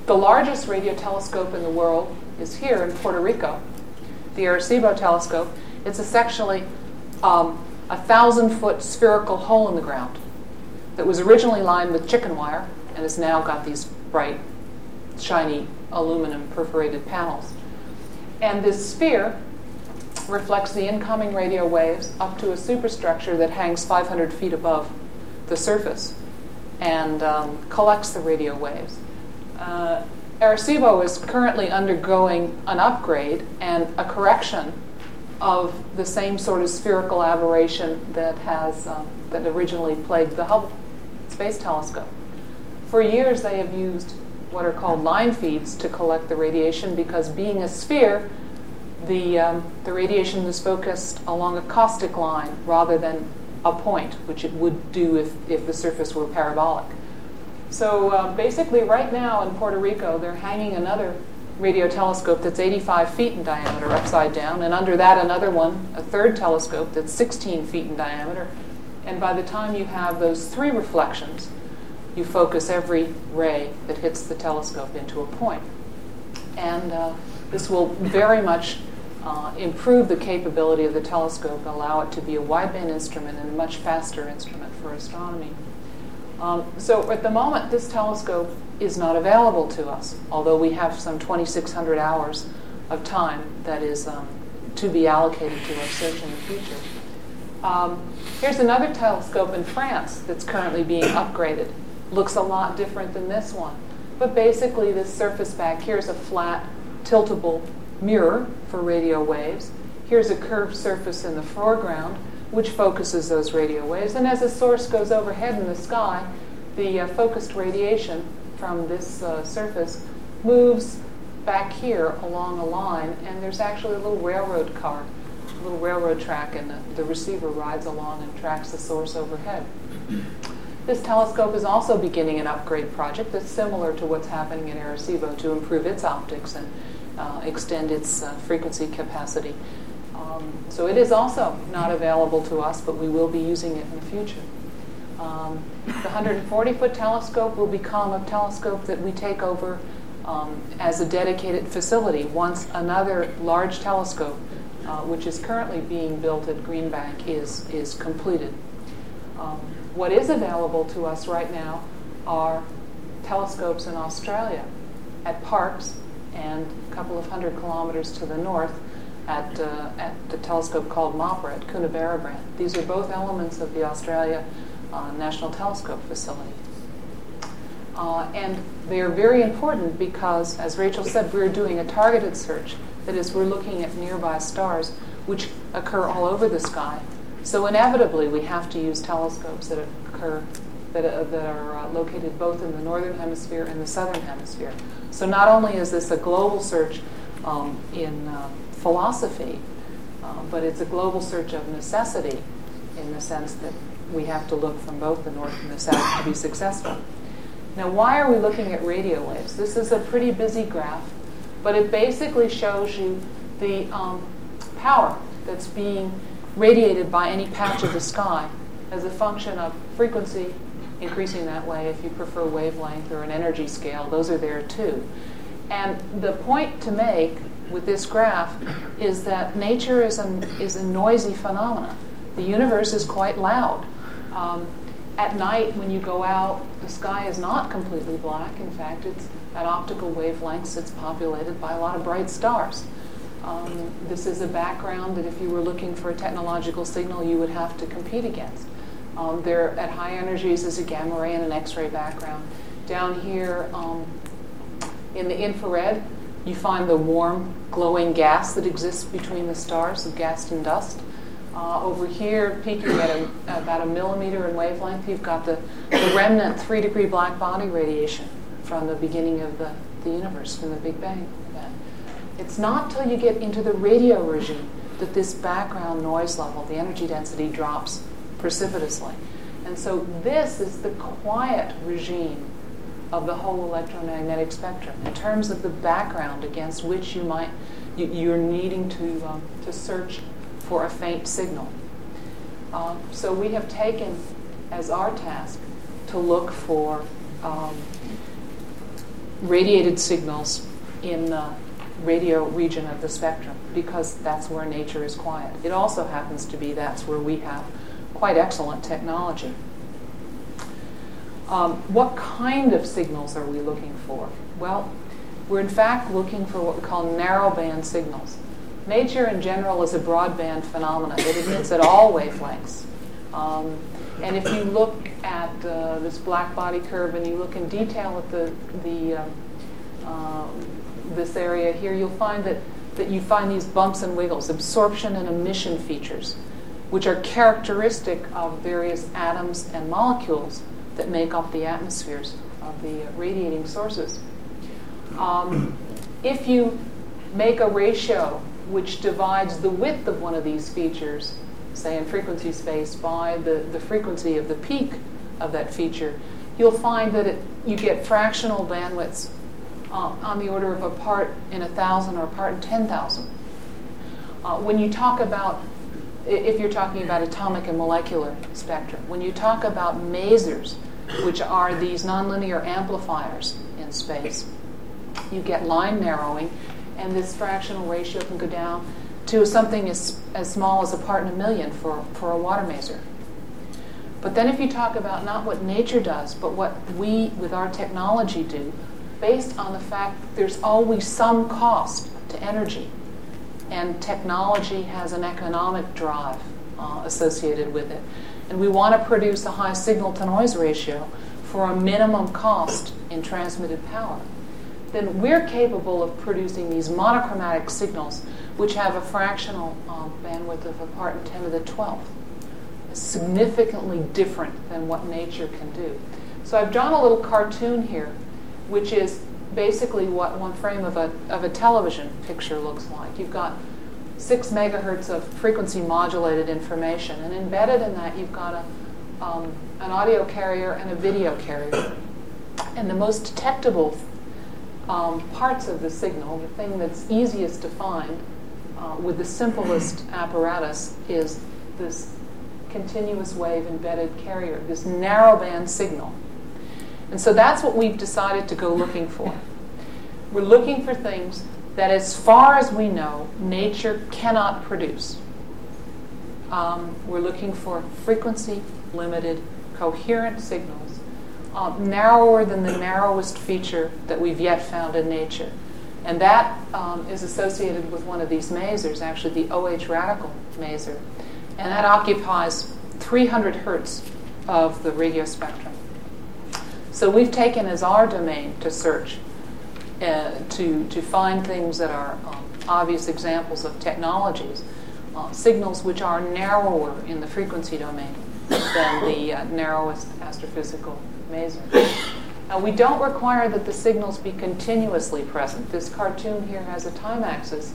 The largest radio telescope in the world is here in Puerto Rico, the Arecibo telescope. It's essentially a 1,000-foot spherical hole in the ground that was originally lined with chicken wire and has now got these bright, shiny aluminum perforated panels. And this sphere reflects the incoming radio waves up to a superstructure that hangs 500 feet above the surface and collects the radio waves. Arecibo is currently undergoing an upgrade and a correction of the same sort of spherical aberration that that originally plagued the Hubble Space Telescope. For years, they have used what are called line feeds to collect the radiation because, being a sphere, the radiation is focused along a caustic line rather than a point, which it would do if the surface were parabolic. So basically, right now in Puerto Rico, they're hanging another radio telescope that's 85 feet in diameter upside down, and under that another one, a third telescope that's 16 feet in diameter. And by the time you have those three reflections, you focus every ray that hits the telescope into a point. And this will very much improve the capability of the telescope and allow it to be a wideband instrument and a much faster instrument for astronomy. So at the moment, this telescope is not available to us, although we have some 2,600 hours of time that is to be allocated to our search in the future. Here's another telescope in France that's currently being upgraded. Looks a lot different than this one. But basically, this surface back here is a flat, tiltable mirror for radio waves. Here's a curved surface in the foreground, which focuses those radio waves. And as the source goes overhead in the sky, the focused radiation from this surface moves back here along a line, and there's actually a little railroad car, a little railroad track, and the receiver rides along and tracks the source overhead. This telescope is also beginning an upgrade project that's similar to what's happening in Arecibo to improve its optics and extend its frequency capacity. So it is also not available to us, but we will be using it in the future. The 140-foot telescope will become a telescope that we take over as a dedicated facility once another large telescope, which is currently being built at Green Bank, is completed. What is available to us right now are telescopes in Australia at Parkes and a couple of 100 kilometers to the north at the telescope called MOPRA at Coonabarabran. These are both elements of the Australia National Telescope Facility. And they are very important because, as Rachel said, we're doing a targeted search. That is, we're looking at nearby stars which occur all over the sky. So inevitably, we have to use telescopes that are located both in the northern hemisphere and the southern hemisphere. So not only is this a global search in philosophy, but it's a global search of necessity in the sense that we have to look from both the north and the south to be successful. Now, why are we looking at radio waves? This is a pretty busy graph, but it basically shows you the power that's being radiated by any patch of the sky as a function of frequency, increasing that way. If you prefer wavelength or an energy scale, those are there too. And the point to make with this graph is that nature is a noisy phenomenon. The universe is quite loud. At night, when you go out, the sky is not completely black. In fact, it's at optical wavelengths. It's populated by a lot of bright stars. This is a background that if you were looking for a technological signal, you would have to compete against. There, at high energies, is a gamma ray and an X-ray background. Down here in the infrared, you find the warm, glowing gas that exists between the stars, the gas and dust. Over here, peaking at about a millimeter in wavelength, you've got the remnant 3-degree black body radiation from the beginning of the universe, from the Big Bang. It's not till you get into the radio regime that this background noise level, the energy density, drops precipitously. And so this is the quiet regime of the whole electromagnetic spectrum in terms of the background against which you're needing to search for a faint signal. So we have taken as our task to look for radiated signals in the radio region of the spectrum, because that's where nature is quiet. It also happens to be that's where we have quite excellent technology. What kind of signals are we looking for? Well, we're in fact looking for what we call narrowband signals. Nature in general is a broadband phenomenon. It emits at all wavelengths. And if you look at this black body curve and you look in detail at this area here, you'll find that you find these bumps and wiggles, absorption and emission features, which are characteristic of various atoms and molecules that make up the atmospheres of the radiating sources. If you make a ratio which divides the width of one of these features, say in frequency space, by the frequency of the peak of that feature, you'll find that you get fractional bandwidths on the order of a part in 1,000 or a part in 10,000. When you talk about, if you're talking about atomic and molecular spectrum, when you talk about masers, which are these nonlinear amplifiers in space, you get line narrowing, and this fractional ratio can go down to something as small as a part in a million for a water maser. But then if you talk about not what nature does, but what we, with our technology, do, based on the fact that there's always some cost to energy, and technology has an economic drive associated with it, and we want to produce a high signal-to-noise ratio for a minimum cost in transmitted power, then we're capable of producing these monochromatic signals which have a fractional bandwidth of a part in 10 to the 12th. Significantly different than what nature can do. So I've drawn a little cartoon here, which is basically what one frame of a television picture looks like. You've got 6 megahertz of frequency modulated information, and embedded in that you've got an audio carrier and a video carrier. And the most detectable parts of the signal, the thing that's easiest to find with the simplest apparatus, is this continuous wave embedded carrier, this narrowband signal. And so that's what we've decided to go looking for. We're looking for things that, as far as we know, nature cannot produce. We're looking for frequency-limited, coherent signals, narrower than the narrowest feature that we've yet found in nature. And that is associated with one of these masers, actually the OH radical maser. And that occupies 300 hertz of the radio spectrum. So we've taken as our domain to search, to find things that are obvious examples of technologies, signals which are narrower in the frequency domain than the narrowest astrophysical maser. Now, we don't require that the signals be continuously present. This cartoon here has a time axis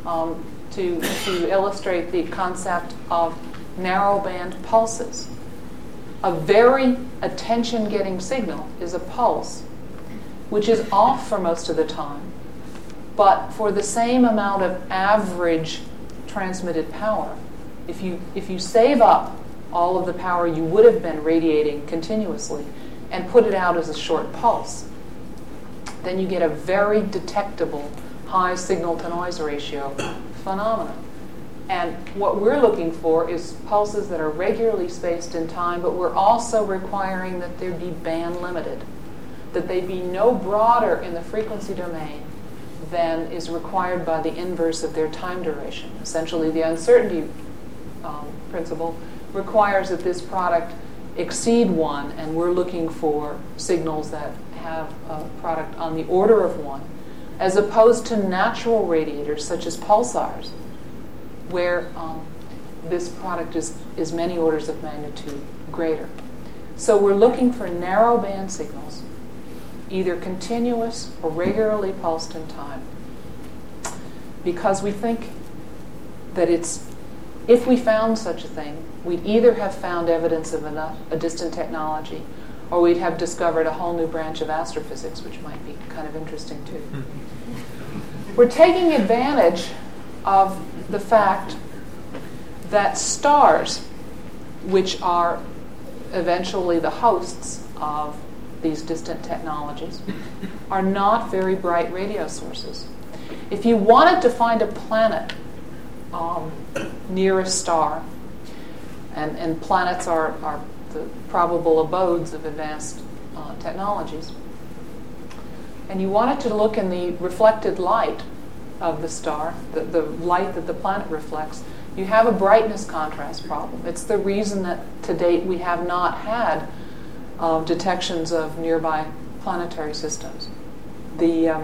to illustrate the concept of narrowband pulses. A very attention-getting signal is a pulse, which is off for most of the time, but for the same amount of average transmitted power. If you save up all of the power you would have been radiating continuously and put it out as a short pulse, then you get a very detectable high signal-to-noise ratio phenomenon. And what we're looking for is pulses that are regularly spaced in time, but we're also requiring that they be band-limited, that they be no broader in the frequency domain than is required by the inverse of their time duration. Essentially, the uncertainty principle requires that this product exceed 1, and we're looking for signals that have a product on the order of 1, as opposed to natural radiators such as pulsars, where this product is many orders of magnitude greater. So we're looking for narrow-band signals, either continuous or regularly pulsed in time, because we think that if we found such a thing, we'd either have found evidence of a distant technology, or we'd have discovered a whole new branch of astrophysics, which might be kind of interesting too. We're taking advantage of the fact that stars, which are eventually the hosts of these distant technologies, are not very bright radio sources. If you wanted to find a planet near a star, and planets are the probable abodes of advanced technologies, and you wanted to look in the reflected light of the star, the light that the planet reflects, you have a brightness contrast problem. It's the reason that to date we have not had detections of nearby planetary systems. The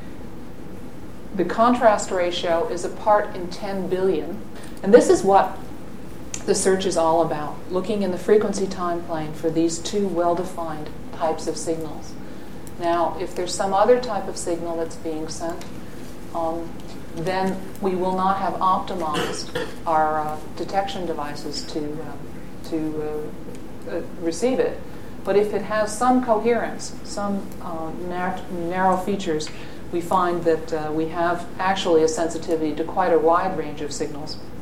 contrast ratio is a part in 10 billion, and this is what the search is all about, looking in the frequency time plane for these two well-defined types of signals. Now, if there's some other type of signal that's being sent, then we will not have optimized our detection devices to receive it. But if it has some coherence, some narrow features, we find that we have actually a sensitivity to quite a wide range of signals.